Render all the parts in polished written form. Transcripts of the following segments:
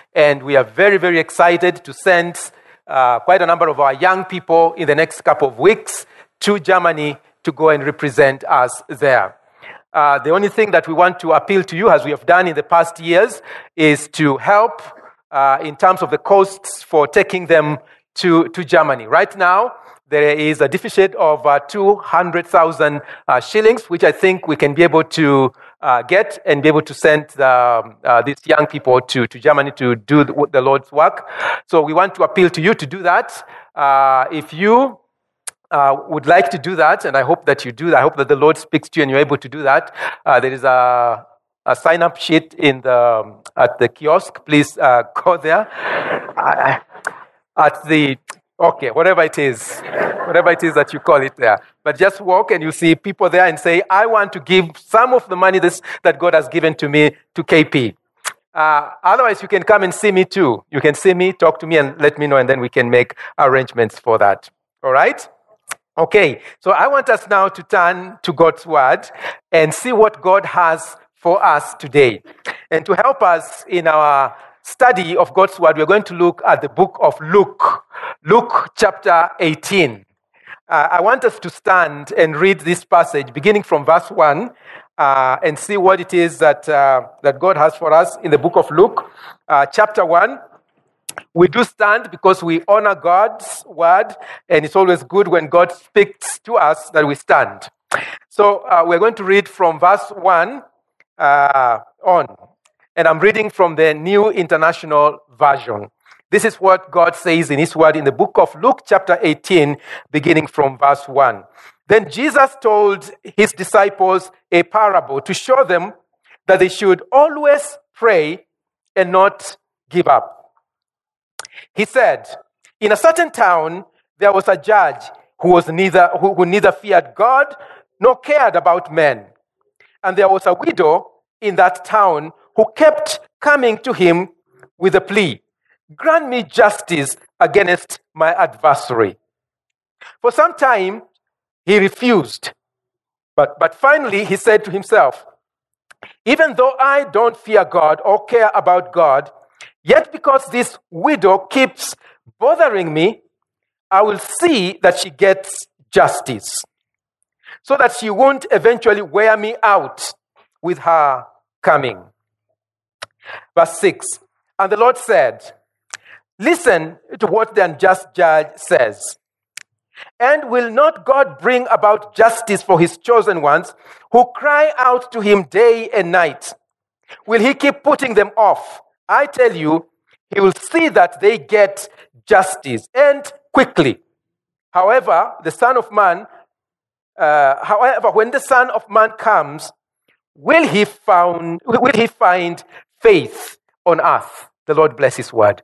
and we are very, very excited to send quite a number of our young people in the next couple of weeks to Germany to go and represent us there. The only thing that we want to appeal to you, as we have done in the past years, is to help in terms of the costs for taking them to Germany. Right now, there is a deficit of 200,000 shillings, which I think we can be able to get and be able to send these young people to Germany to do the Lord's work. So we want to appeal to you to do that. If you would like to do that, and I hope that you do that, I hope that the Lord speaks to you and you're able to do that. There is a sign-up sheet at the kiosk. Please go there. Whatever it is that you call it there. But just walk and you see people there and say, I want to give some of the money that God has given to me to KP. Otherwise, you can come and see me too. You can see me, talk to me, and let me know, and then we can make arrangements for that. All right? Okay, so I want us now to turn to God's Word and see what God has for us today. And to help us in our study of God's Word, we're going to look at the book of Luke. Luke chapter 18. I want us to stand and read this passage beginning from verse 1 and see what it is that God has for us in the book of Luke, chapter 1. We do stand because we honor God's word, and it's always good when God speaks to us that we stand. So we're going to read from verse 1 on. And I'm reading from the New International Version. This is what God says in His Word in the book of Luke, chapter 18, beginning from verse 1. Then Jesus told His disciples a parable to show them that they should always pray and not give up. He said, in a certain town, there was a judge who neither feared God nor cared about men. And there was a widow in that town who kept coming to him with a plea, grant me justice against my adversary. For some time, he refused. But finally, he said to himself, even though I don't fear God or care about God, yet because this widow keeps bothering me, I will see that she gets justice, so that she won't eventually wear me out with her coming. Verse 6, and the Lord said, listen to what the unjust judge says. And will not God bring about justice for his chosen ones who cry out to him day and night? Will he keep putting them off? I tell you, he will see that they get justice, and quickly. However, when the Son of Man comes, will he find faith on earth? The Lord bless his word.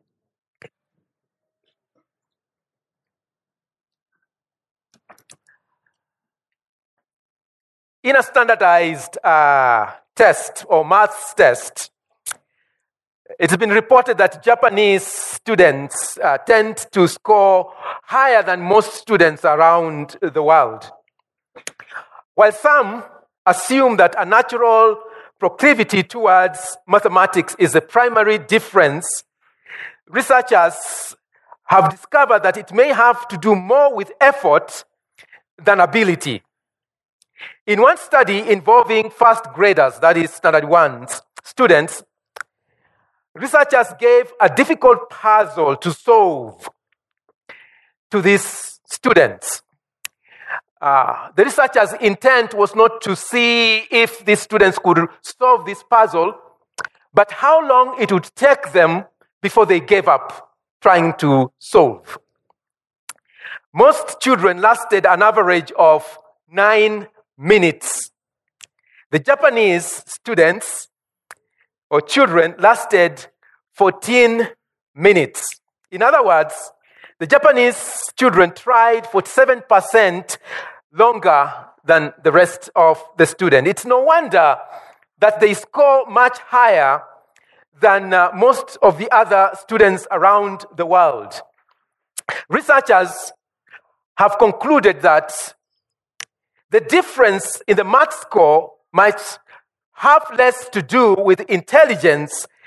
In a standardized test or maths test, it's been reported that Japanese students tend to score higher than most students around the world. While some assume that a natural proclivity towards mathematics is the primary difference, researchers have discovered that it may have to do more with effort than ability. In one study involving first graders, that is standard 1 students, researchers gave a difficult puzzle to solve to these students. The researchers' intent was not to see if these students could solve this puzzle, but how long it would take them before they gave up trying to solve. Most children lasted an average of 9 minutes. The Japanese students or children lasted 14 minutes. In other words, the Japanese children tried 47% longer than the rest of the students. It's no wonder that they score much higher than most of the other students around the world. Researchers have concluded that the difference in the math score might have less to do with intelligence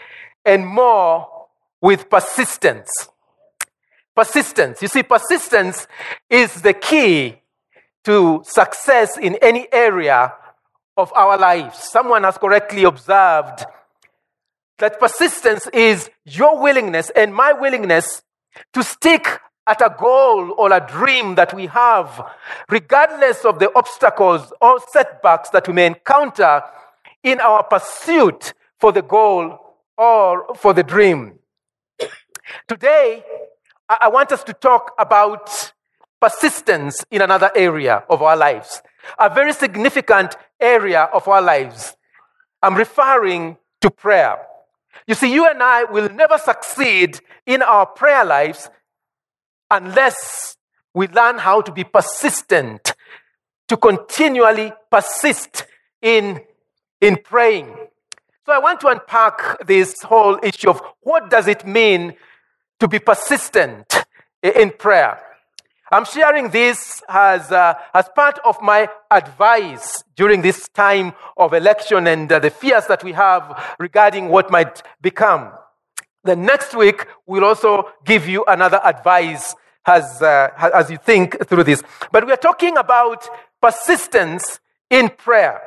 and more with persistence. Persistence. You see, persistence is the key to success in any area of our lives. Someone has correctly observed that persistence is your willingness and my willingness to stick at a goal or a dream that we have, regardless of the obstacles or setbacks that we may encounter in our pursuit for the goal or for the dream. Today, I want us to talk about persistence in another area of our lives, a very significant area of our lives. I'm referring to prayer. You see, you and I will never succeed in our prayer lives unless we learn how to be persistent, to continually persist in praying. So I want to unpack this whole issue of what does it mean to be persistent in prayer. I'm sharing this as part of my advice during this time of election and the fears that we have regarding what might become. The next week, we'll also give you another advice as you think through this. But we are talking about persistence in prayer.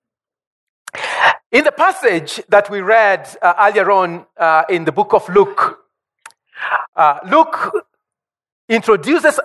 In the passage that we read earlier on in the book of Luke, Luke introduces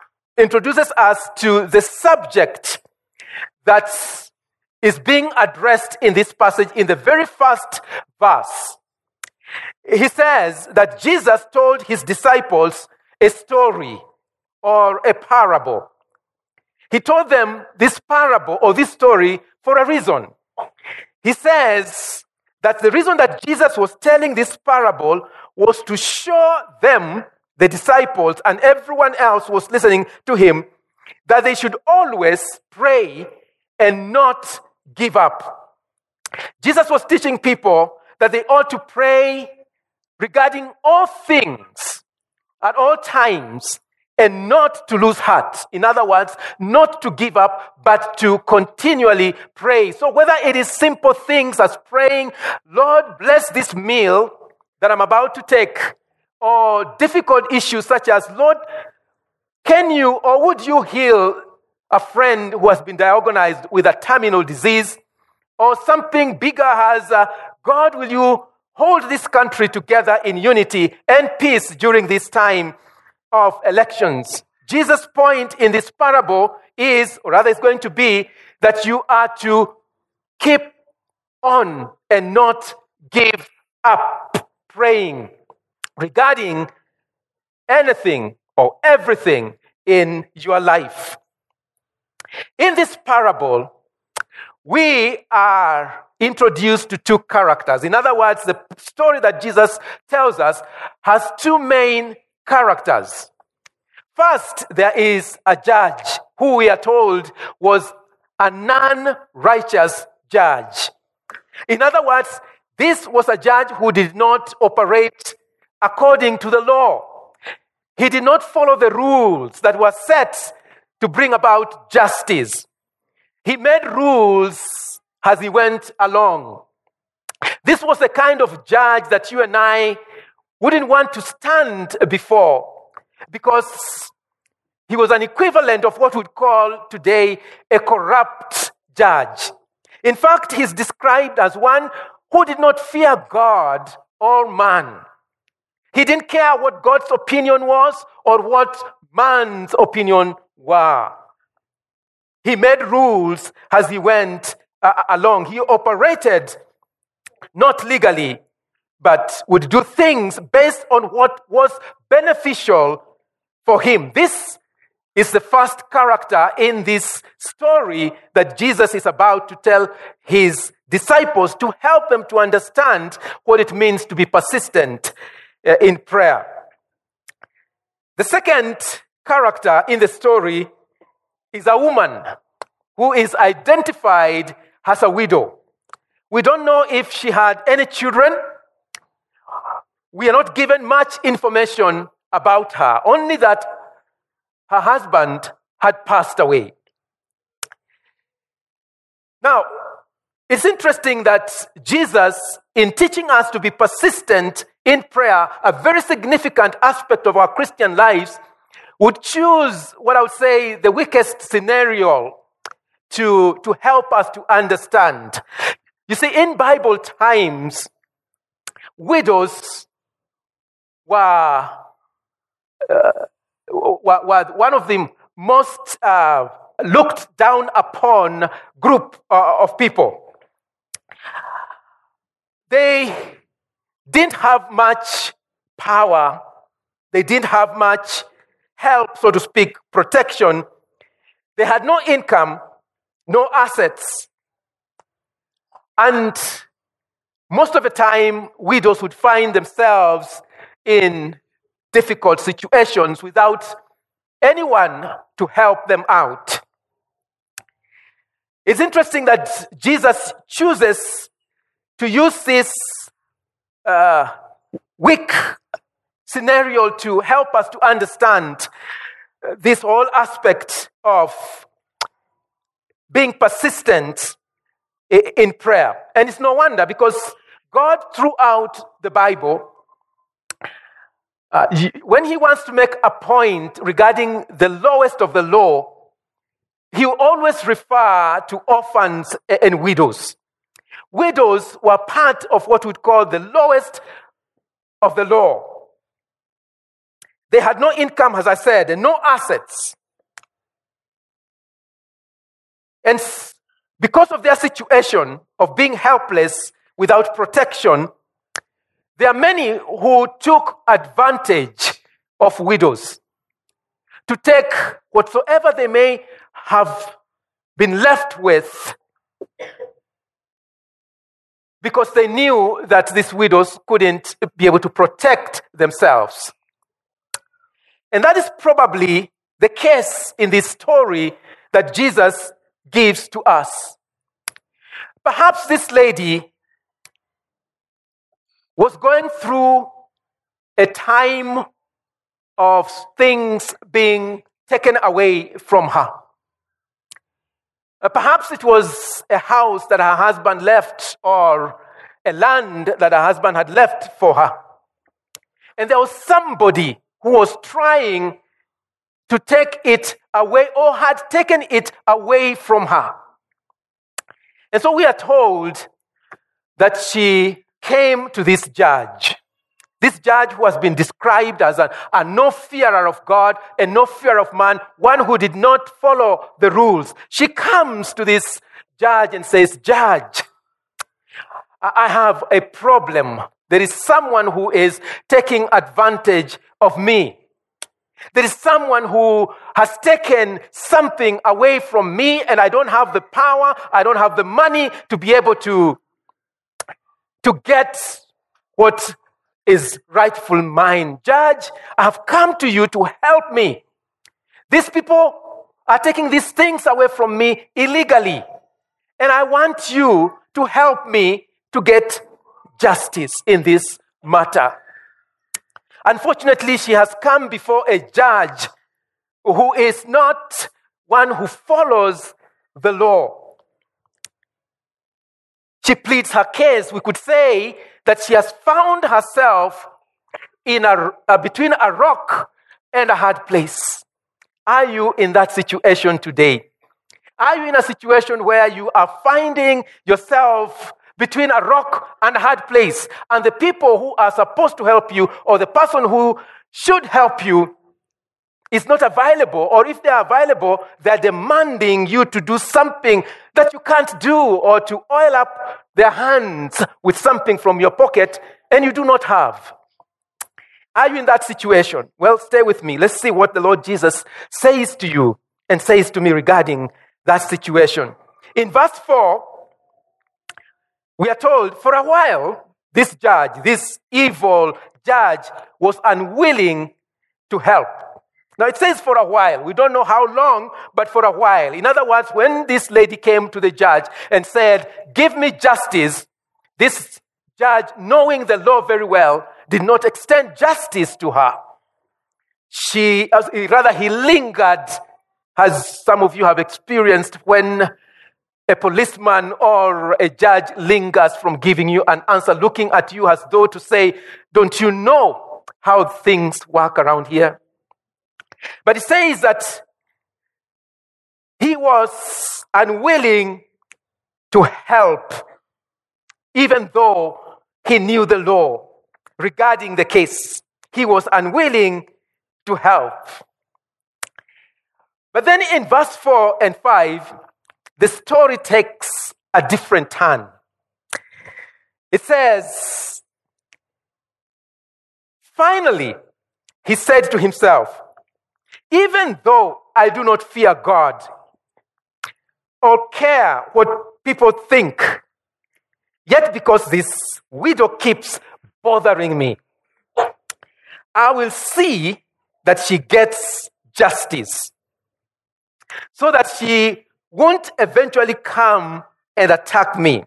us to the subject that is being addressed in this passage in the very first verse. He says that Jesus told his disciples a story or a parable. He told them this parable or this story for a reason. He says that the reason that Jesus was telling this parable was to show them, the disciples, and everyone else was listening to him, that they should always pray and not give up. Jesus was teaching people that they ought to pray regarding all things at all times and not to lose heart. In other words, not to give up, but to continually pray. So whether it is simple things as praying, Lord, bless this meal that I'm about to take, or difficult issues such as, Lord, can you or would you heal a friend who has been diagnosed with a terminal disease? Or something bigger as, God, will you hold this country together in unity and peace during this time of elections? Jesus' point in this parable is, or rather is going to be, that you are to keep on and not give up praying regarding anything or everything in your life. In this parable, we are introduced to two characters. In other words, the story that Jesus tells us has two main characters. First, there is a judge who we are told was a non-righteous judge. In other words, this was a judge who did not operate according to the law. He did not follow the rules that were set to bring about justice. He made rules as he went along. This was the kind of judge that you and I wouldn't want to stand before, because he was an equivalent of what we'd call today a corrupt judge. In fact, he's described as one who did not fear God or man. He didn't care what God's opinion was or what man's opinion were. He made rules as he went along. He operated not legally, but would do things based on what was beneficial for him. This is the first character in this story that Jesus is about to tell his disciples to help them to understand what it means to be persistent in prayer. The second character in the story is a woman who is identified as a widow. We don't know if she had any children. We are not given much information about her, only that her husband had passed away. Now, It's interesting that Jesus, in teaching us to be persistent in prayer, a very significant aspect of our Christian lives, would choose what I would say the weakest scenario to help us to understand. You see, in Bible times, widows were one of the most looked down upon group of people. They didn't have much power. They didn't have much help, so to speak, protection. They had no income, no assets. And most of the time, widows would find themselves in difficult situations without anyone to help them out. It's interesting that Jesus chooses to use this weak scenario to help us to understand this whole aspect of being persistent in prayer. And it's no wonder, because God, throughout the Bible, when he wants to make a point regarding the lowest of the law, he will always refer to orphans and widows. Widows were part of what we'd call the lowest of the law. They had no income, as I said, and no assets. And because of their situation of being helpless without protection, there are many who took advantage of widows to take whatsoever they may have been left with, because they knew that these widows couldn't be able to protect themselves. And that is probably the case in this story that Jesus gives to us. Perhaps this lady was going through a time of things being taken away from her. Perhaps it was a house that her husband left, or a land that her husband had left for her. And there was somebody who was trying to take it away, or had taken it away from her. And so we are told that she came to this judge. This judge who has been described as a no-fearer of God and no fear of man, one who did not follow the rules. She comes to this judge and says, "Judge, I have a problem. There is someone who is taking advantage of me. There is someone who has taken something away from me, and I don't have the power, I don't have the money to be able to get what is rightful mine. Judge, I have come to you to help me. These people are taking these things away from me illegally, and I want you to help me to get justice in this matter." Unfortunately, she has come before a judge who is not one who follows the law. She pleads her case. We could say that she has found herself in between a rock and a hard place. Are you in that situation today? Are you in a situation where you are finding yourself between a rock and a hard place, and the people who are supposed to help you, or the person who should help you, is not available, or if they are available, they're demanding you to do something that you can't do, or to oil up their hands with something from your pocket and you do not have? Are you in that situation? Well, stay with me. Let's see what the Lord Jesus says to you and says to me regarding that situation. In verse 4, we are told, for a while, this judge, this evil judge, was unwilling to help. Now it says for a while. We don't know how long, but for a while. In other words, when this lady came to the judge and said, "Give me justice," this judge, knowing the law very well, did not extend justice to her. He lingered, as some of you have experienced when a policeman or a judge lingers from giving you an answer, looking at you as though to say, don't you know how things work around here? But it says that he was unwilling to help, even though he knew the law regarding the case. He was unwilling to help. But then in verse 4 and 5, the story takes a different turn. It says, finally, he said to himself, even though I do not fear God or care what people think, yet because this widow keeps bothering me, I will see that she gets justice, so that she won't eventually come and attack me.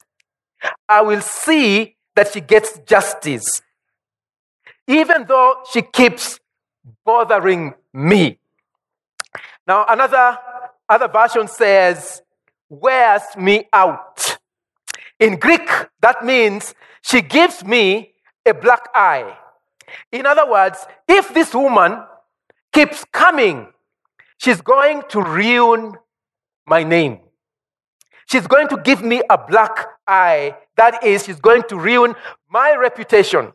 I will see that she gets justice, even though she keeps bothering me. Now, other version says, wears me out. In Greek, that means she gives me a black eye. In other words, if this woman keeps coming, she's going to ruin my name. She's going to give me a black eye. That is, she's going to ruin my reputation.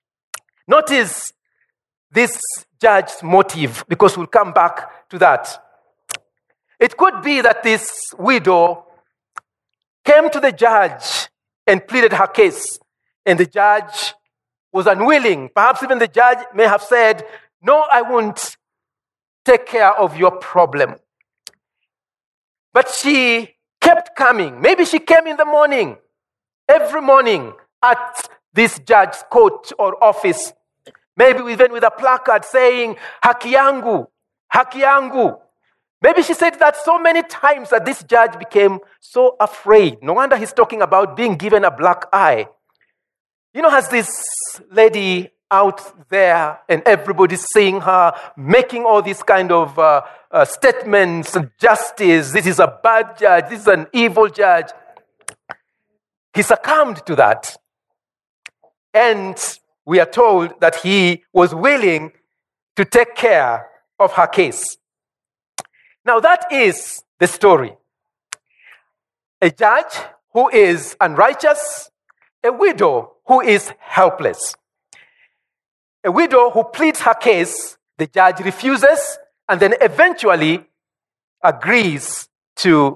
Notice this judge's motive, because we'll come back to that. It could be that this widow came to the judge and pleaded her case, and the judge was unwilling. Perhaps even the judge may have said, no, I won't take care of your problem. But she kept coming. Maybe she came in the morning, every morning at this judge's court or office. Maybe even with a placard saying, haki yangu, haki yangu. Maybe she said that so many times that this judge became so afraid. No wonder he's talking about being given a black eye. You know, has this lady out there and everybody's seeing her making all these kind of statements, justice, this is a bad judge, this is an evil judge. He succumbed to that. And we are told that he was willing to take care of her case. Now that is the story. A judge who is unrighteous, a widow who is helpless. A widow who pleads her case, the judge refuses, and then eventually agrees to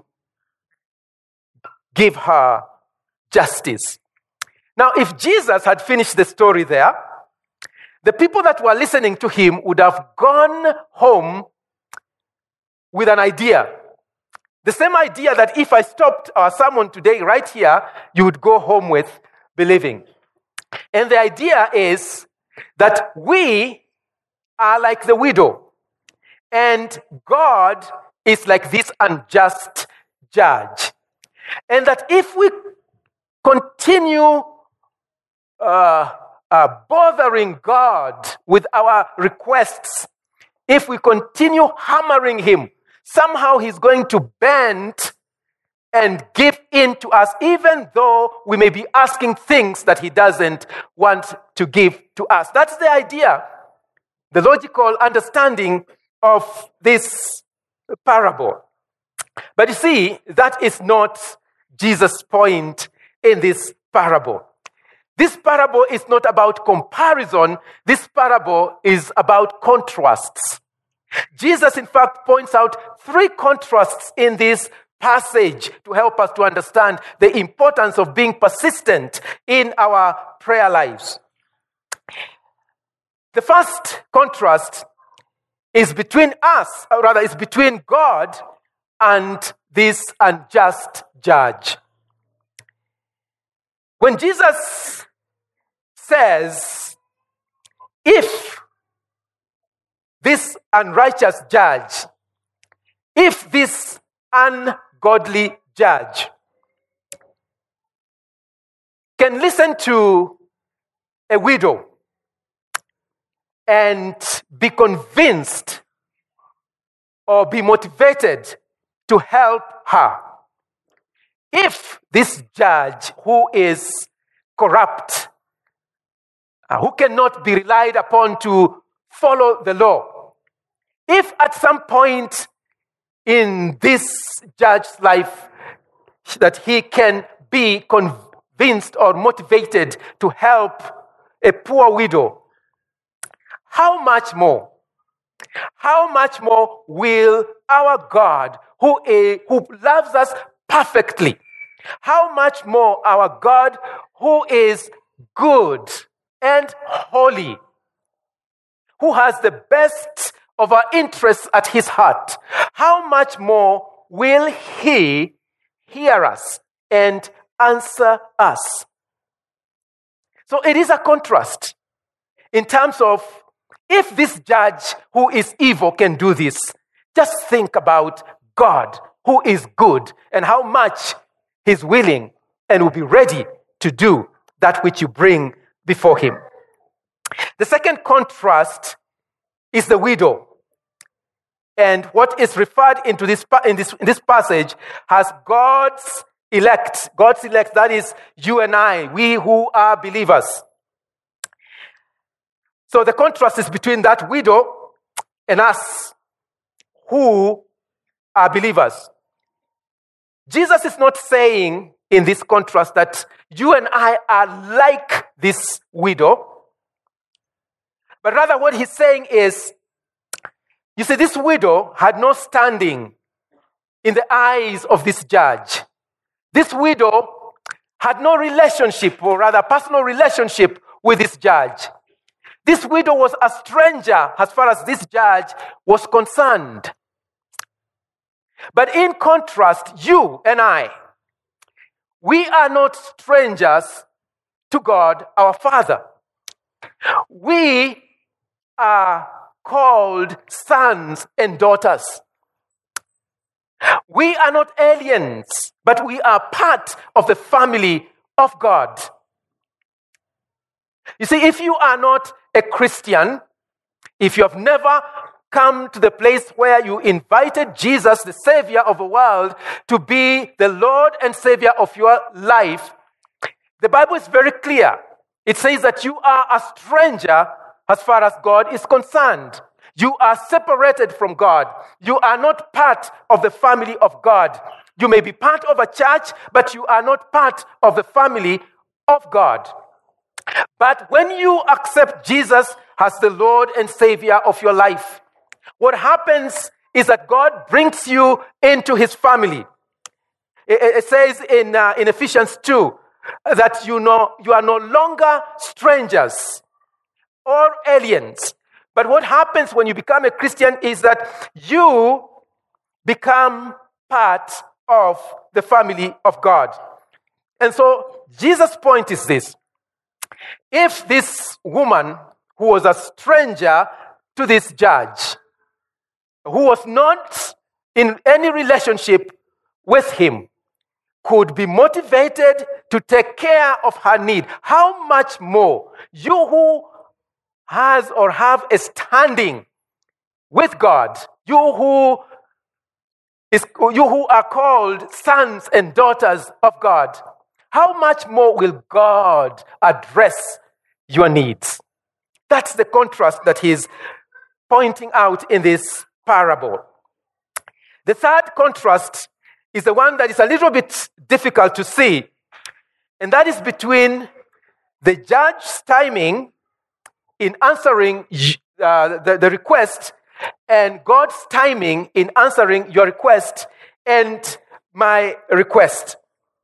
give her justice. Now, if Jesus had finished the story there, the people that were listening to him would have gone home with an idea. The same idea that if I stopped our sermon today right here, you would go home with believing. And the idea is that we are like the widow, and God is like this unjust judge. And that if we continue bothering God with our requests, if we continue hammering him, somehow he's going to bend and give in to us, even though we may be asking things that he doesn't want to give to us. That's the idea, the logical understanding of this parable. But you see, that is not Jesus' point in this parable. This parable is not about comparison. This parable is about contrasts. Jesus, in fact, points out 3 contrasts in this passage to help us to understand the importance of being persistent in our prayer lives. The first contrast is between us, or rather, is between God and this unjust judge. When Jesus says, if this unrighteous judge, if this ungodly judge can listen to a widow and be convinced or be motivated to help her, if this judge who is corrupt, who cannot be relied upon to follow the law, if at some point in this judge's life that he can be convinced or motivated to help a poor widow, how much more will our God, who loves us perfectly, how much more our God, who is good and holy, who has the best of our interests at his heart, how much more will he hear us and answer us? So it is a contrast in terms of, if this judge who is evil can do this, just think about God who is good and how much he's willing and will be ready to do that which you bring before him. The second contrast is the widow. And what is referred into this passage as God's elect. God's elect, that is you and I, we who are believers. So the contrast is between that widow and us who are believers. Jesus is not saying in this contrast that you and I are like this widow, but rather what he's saying is, you see, this widow had no standing in the eyes of this judge. This widow had no relationship, or rather personal relationship, with this judge. This widow was a stranger as far as this judge was concerned. But in contrast, you and I, we are not strangers to God, our Father. We are called sons and daughters. We are not aliens, but we are part of the family of God. You see, if you are not a Christian, if you have never come to the place where you invited Jesus, the Savior of the world, to be the Lord and Savior of your life, the Bible is very clear. It says that you are a stranger as far as God is concerned. You are separated from God. You are not part of the family of God. You may be part of a church, but you are not part of the family of God. But when you accept Jesus as the Lord and Savior of your life, what happens is that God brings you into his family. It says in Ephesians 2 that you are no longer strangers or aliens. But what happens when you become a Christian is that you become part of the family of God. And so Jesus' point is this. If this woman, who was a stranger to this judge, who was not in any relationship with him, could be motivated to take care of her need, how much more you who has or have a standing with God, you who are called sons and daughters of God, how much more will God address your needs? That's the contrast that he's pointing out in this parable. The third contrast is the one that is a little bit difficult to see, and that is between the judge's timing in answering the request and God's timing in answering your request and my request.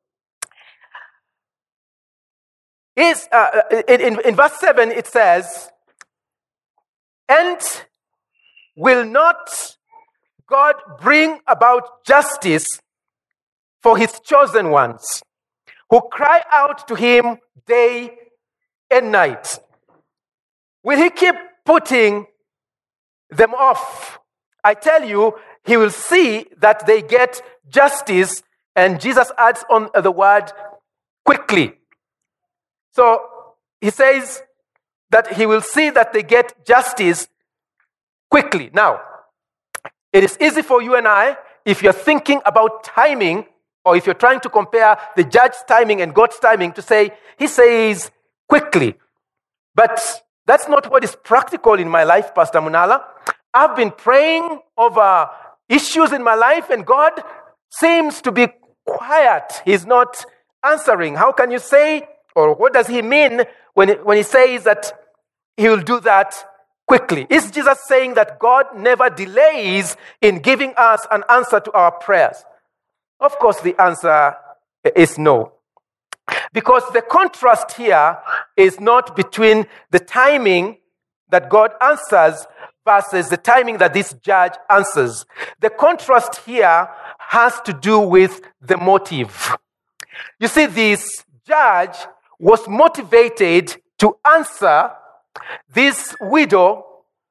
In verse 7 it says, "And will not God bring about justice for his chosen ones, who cry out to him day and night? Will he keep putting them off? I tell you, he will see that they get justice." And Jesus adds on the word quickly. So he says that he will see that they get justice quickly. Now, it is easy for you and I, if you're thinking about timing or if you're trying to compare the judge's timing and God's timing, to say, he says quickly. But that's not what is practical in my life, Pastor Munala. I've been praying over issues in my life, and God seems to be quiet. He's not answering. How can you say, or what does he mean when he says that he will do that quickly? Is Jesus saying that God never delays in giving us an answer to our prayers? Of course, the answer is no. Because the contrast here is not between the timing that God answers versus the timing that this judge answers. The contrast here has to do with the motive. You see, this judge was motivated to answer this widow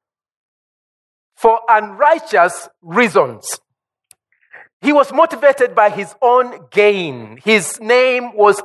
for unrighteous reasons. He was motivated by his own gain. His name was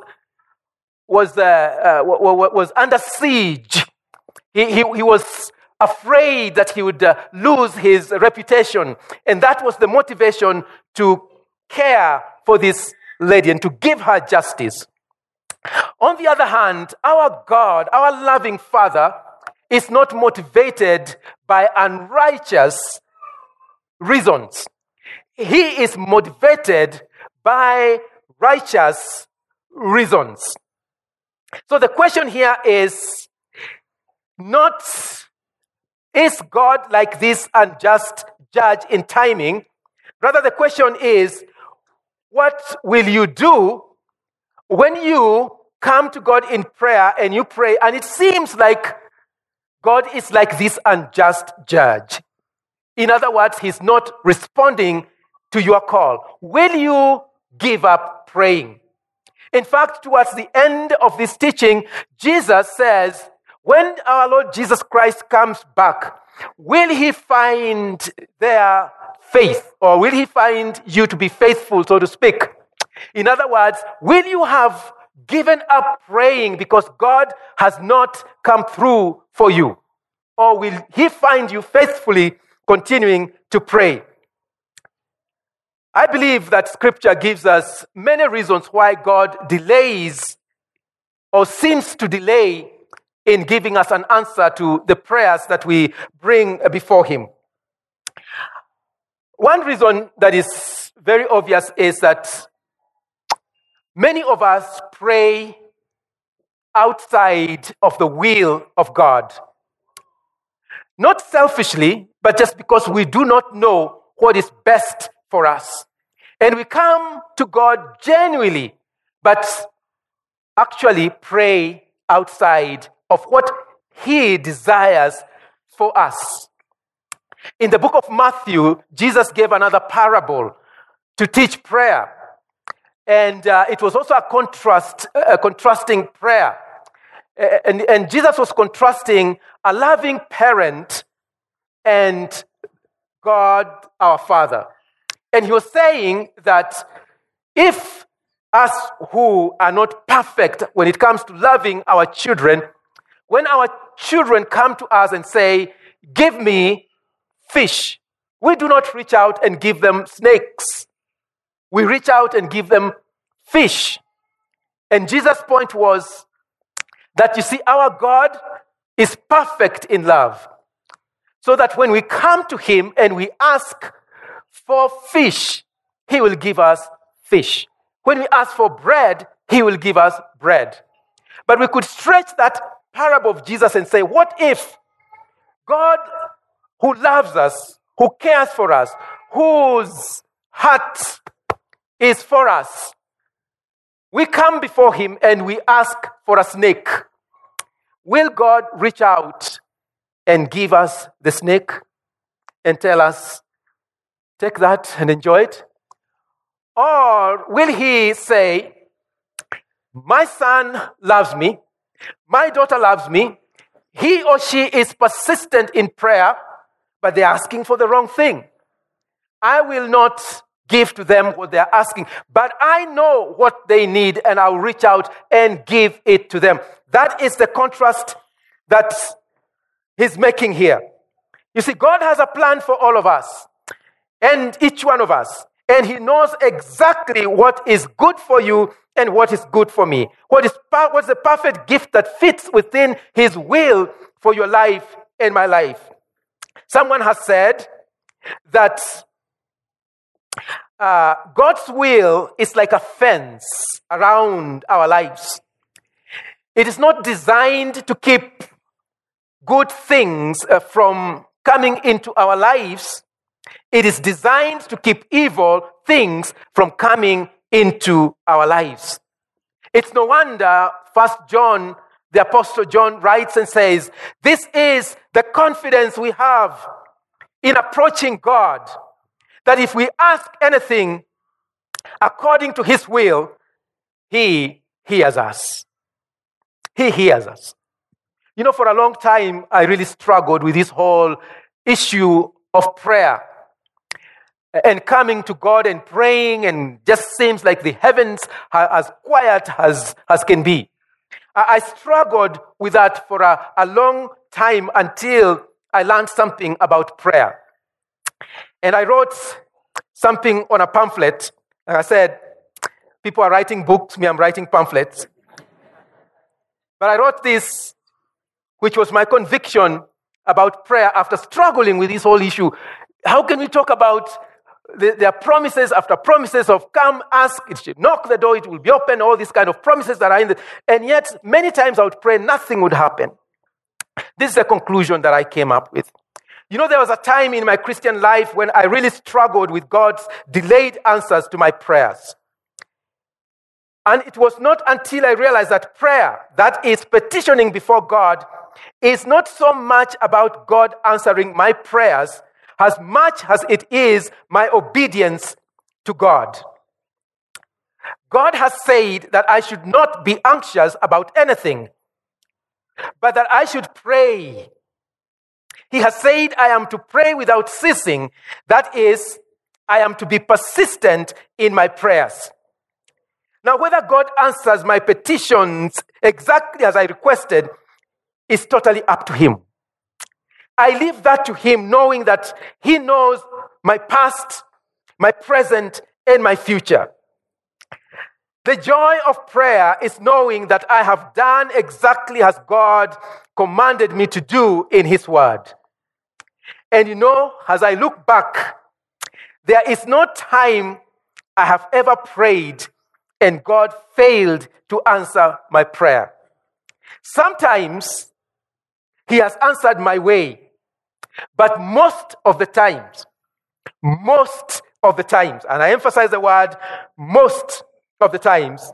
under siege. He was afraid that he would lose his reputation. And that was the motivation to care for this lady and to give her justice. On the other hand, our God, our loving Father, is not motivated by unrighteous reasons. He is motivated by righteous reasons. So the question here is not, is God like this unjust judge in timing? Rather, the question is, what will you do when you come to God in prayer and you pray and it seems like God is like this unjust judge? In other words, he's not responding to your call. Will you give up praying? In fact, towards the end of this teaching, Jesus says, when our Lord Jesus Christ comes back, will he find their faith, or will he find you to be faithful, so to speak? In other words, will you have given up praying because God has not come through for you? Or will he find you faithfully continuing to pray? I believe that Scripture gives us many reasons why God delays or seems to delay in giving us an answer to the prayers that we bring before him. One reason that is very obvious is that many of us pray outside of the will of God. Not selfishly, but just because we do not know what is best for us. And we come to God genuinely, but actually pray outside of what he desires for us. In the book of Matthew, Jesus gave another parable to teach prayer. And it was also a contrasting prayer. And Jesus was contrasting a loving parent and God our Father. And he was saying that if us who are not perfect when it comes to loving our children, when our children come to us and say, give me fish, we do not reach out and give them snakes. We reach out and give them fish. And Jesus' point was that, you see, our God is perfect in love. So that when we come to him and we ask for fish, he will give us fish. When we ask for bread, he will give us bread. But we could stretch that parable of Jesus and say, what if God, who loves us, who cares for us, whose heart is for us, we come before him and we ask for a snake. Will God reach out and give us the snake and tell us, take that and enjoy it? Or will he say, my son loves me, my daughter loves me, he or she is persistent in prayer, but they're asking for the wrong thing. I will not give to them what they're asking, but I know what they need and I'll reach out and give it to them. That is the contrast that he's making here. You see, God has a plan for all of us and each one of us. And he knows exactly what is good for you and what is good for me. What's the perfect gift that fits within his will for your life and my life? Someone has said that God's will is like a fence around our lives. It is not designed to keep good things from coming into our lives. It is designed to keep evil things from coming into our lives. It's no wonder 1 John, the Apostle John writes and says, this is the confidence we have in approaching God, that if we ask anything according to his will, he hears us. He hears us. You know, for a long time, I really struggled with this whole issue of prayer and coming to God and praying, and just seems like the heavens are as quiet as can be. I struggled with that for a long time until I learned something about prayer. And I wrote something on a pamphlet. Like I said, people are writing books, me, I'm writing pamphlets. But I wrote this, which was my conviction about prayer after struggling with this whole issue. How can we talk about there are promises after promises of come, ask, it should knock the door, it will be open, all these kind of promises that are in and yet many times I would pray, nothing would happen. This is the conclusion that I came up with. You know, there was a time in my Christian life when I really struggled with God's delayed answers to my prayers. And it was not until I realized that prayer, that is petitioning before God, is not so much about God answering my prayers as much as it is my obedience to God. God has said that I should not be anxious about anything, but that I should pray. He has said I am to pray without ceasing. That is, I am to be persistent in my prayers. Now, whether God answers my petitions exactly as I requested is totally up to him. I leave that to him, knowing that he knows my past, my present, and my future. The joy of prayer is knowing that I have done exactly as God commanded me to do in his word. And you know, as I look back, there is no time I have ever prayed and God failed to answer my prayer. Sometimes he has answered my way, but most of the times, and I emphasize the word most of the times,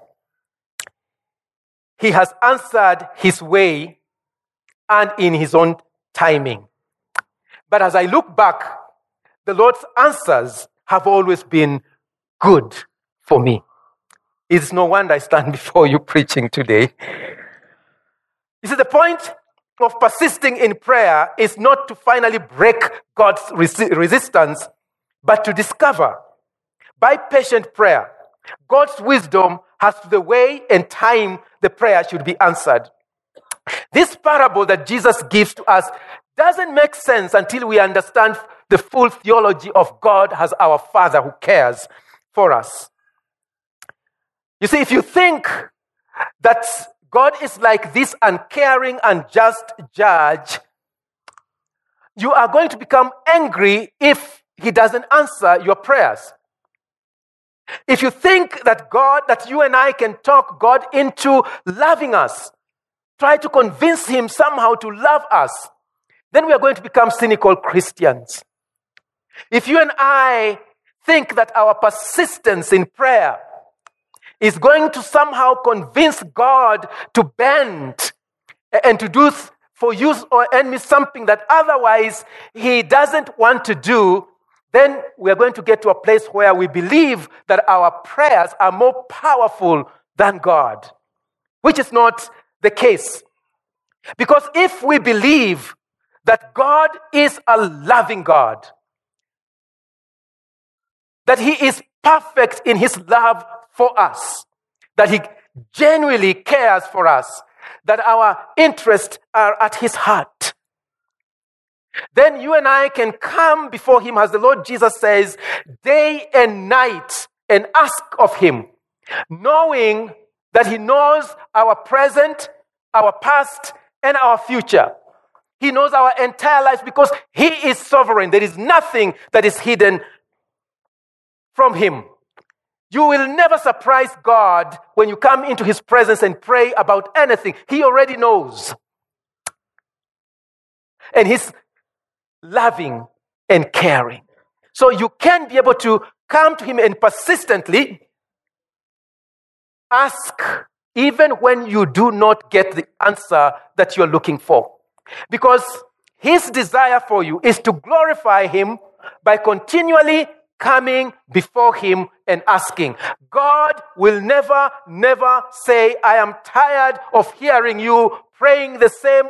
he has answered his way and in his own timing. But as I look back, the Lord's answers have always been good for me. It's no wonder I stand before you preaching today. You see, the point of persisting in prayer is not to finally break God's resistance, but to discover by patient prayer God's wisdom as to the way and time the prayer should be answered. This parable that Jesus gives to us doesn't make sense until we understand the full theology of God as our Father who cares for us. You see, if you think that God is like this uncaring and just judge, you are going to become angry if he doesn't answer your prayers. If you think that God, that you and I can talk God into loving us, try to convince him somehow to love us, then we are going to become cynical Christians. If you and I think that our persistence in prayer is going to somehow convince God to bend and to do for you or me something that otherwise he doesn't want to do, then we are going to get to a place where we believe that our prayers are more powerful than God, which is not the case. Because if we believe that God is a loving God, that he is perfect in his love for us, that he genuinely cares for us, that our interests are at his heart, then you and I can come before him, as the Lord Jesus says, day and night, and ask of him, knowing that he knows our present, our past, and our future. He knows our entire lives because he is sovereign. There is nothing that is hidden from him. You will never surprise God when you come into his presence and pray about anything. He already knows. And he's loving and caring. So you can be able to come to him and persistently ask, even when you do not get the answer that you're looking for. Because his desire for you is to glorify him by continually coming before him and asking. God will never say, I am tired of hearing you praying the same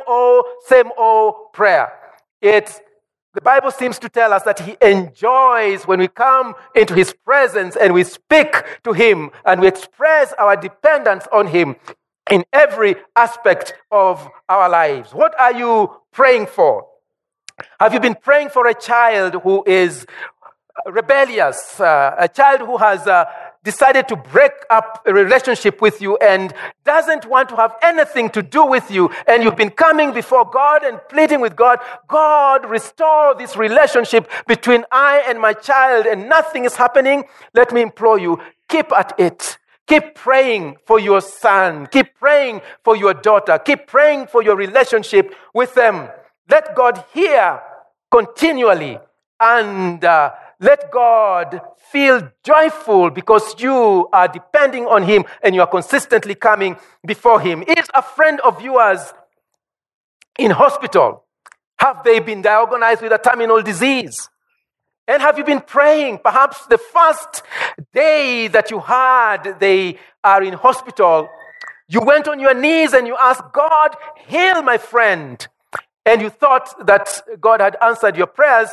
old prayer. The Bible seems to tell us that he enjoys when we come into his presence and we speak to him and we express our dependence on him in every aspect of our lives. What are you praying for? Have you been praying for a child who is rebellious, a child who has decided to break up a relationship with you and doesn't want to have anything to do with you, and you've been coming before God and pleading with God, God, restore this relationship between I and my child, and nothing is happening? Let me implore you, keep at it. Keep praying for your son. Keep praying for your daughter. Keep praying for your relationship with them. Let God hear continually, and let God feel joyful because you are depending on him and you are consistently coming before him. Is a friend of yours in hospital? Have they been diagnosed with a terminal disease? And have you been praying? Perhaps the first day that you heard they are in hospital, you went on your knees and you asked, God, heal my friend. And you thought that God had answered your prayers,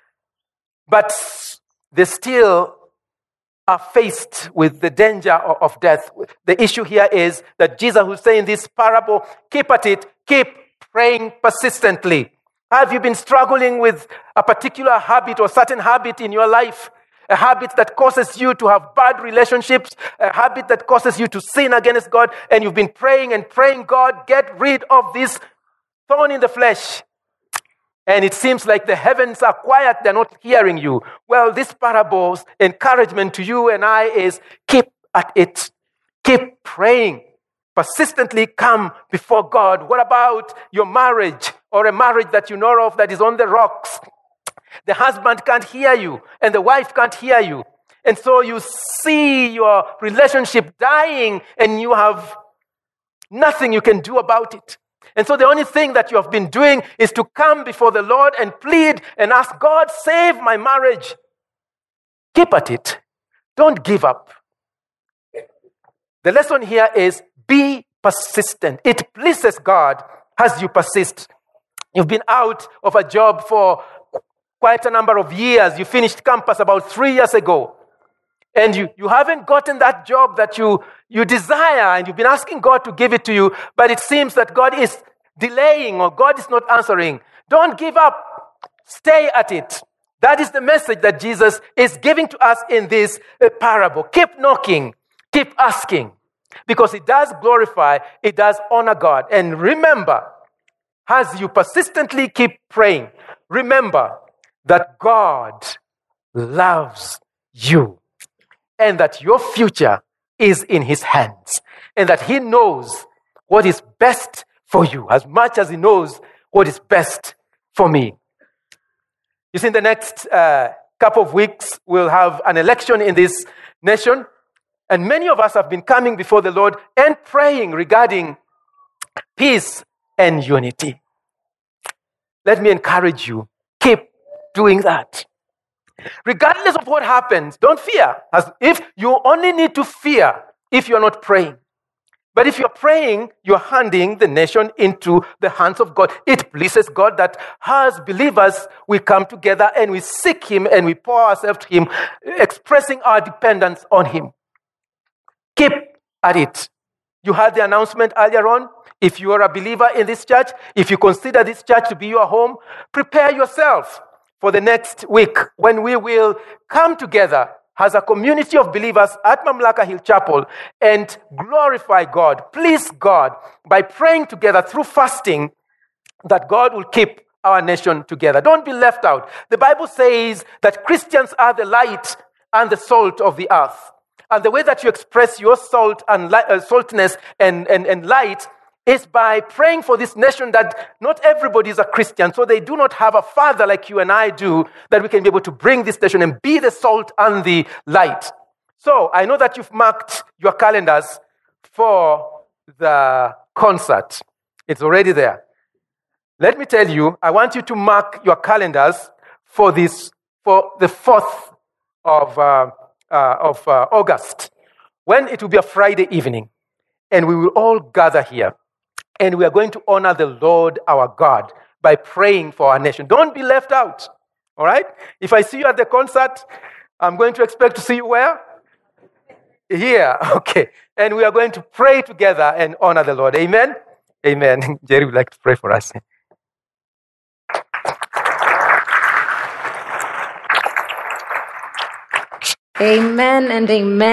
but they still are faced with the danger of death. The issue here is that Jesus will say in this parable, keep at it, keep praying persistently. Have you been struggling with a particular habit or certain habit in your life? A habit that causes you to have bad relationships, a habit that causes you to sin against God, and you've been praying and praying, God, get rid of this thorn in the flesh. And it seems like the heavens are quiet, they're not hearing you. Well, this parable's encouragement to you and I is keep at it. Keep praying. Persistently come before God. What about your marriage or a marriage that you know of that is on the rocks? The husband can't hear you and the wife can't hear you. And so you see your relationship dying and you have nothing you can do about it. And so the only thing that you have been doing is to come before the Lord and plead and ask, God, save my marriage. Keep at it. Don't give up. The lesson here is be persistent. It pleases God as you persist. You've been out of a job for quite a number of years. You finished campus about 3 years ago. And you haven't gotten that job that you desire, and you've been asking God to give it to you, but it seems that God is delaying or God is not answering. Don't give up. Stay at it. That is the message that Jesus is giving to us in this parable. Keep knocking. Keep asking. Because it does glorify, it does honor God. And remember, as you persistently keep praying, remember that God loves you. And that your future is in his hands. And that he knows what is best for you as much as he knows what is best for me. You see, in the next couple of weeks, we'll have an election in this nation. And many of us have been coming before the Lord and praying regarding peace and unity. Let me encourage you. Keep doing that. Regardless of what happens, don't fear. As if you only need to fear if you're not praying. But if you're praying, you're handing the nation into the hands of God. It pleases God that as believers, we come together and we seek him and we pour ourselves to him, expressing our dependence on him. Keep at it. You heard the announcement earlier on. If you are a believer in this church, if you consider this church to be your home, prepare yourself for the next week when we will come together as a community of believers at Mamlaka Hill Chapel and glorify God, please God, by praying together through fasting that God will keep our nation together. Don't be left out. The Bible says that Christians are the light and the salt of the earth. And the way that you express your salt and saltness and light is by praying for this nation that not everybody is a Christian, so they do not have a father like you and I do, that we can be able to bring this nation and be the salt and the light. So I know that you've marked your calendars for the concert. It's already there. Let me tell you, I want you to mark your calendars for the 4th of August, when it will be a Friday evening, and we will all gather here. And we are going to honor the Lord our God by praying for our nation. Don't be left out, all right? If I see you at the concert, I'm going to expect to see you where? Here, okay. And we are going to pray together and honor the Lord. Amen? Amen. Jerry would like to pray for us. Amen and amen.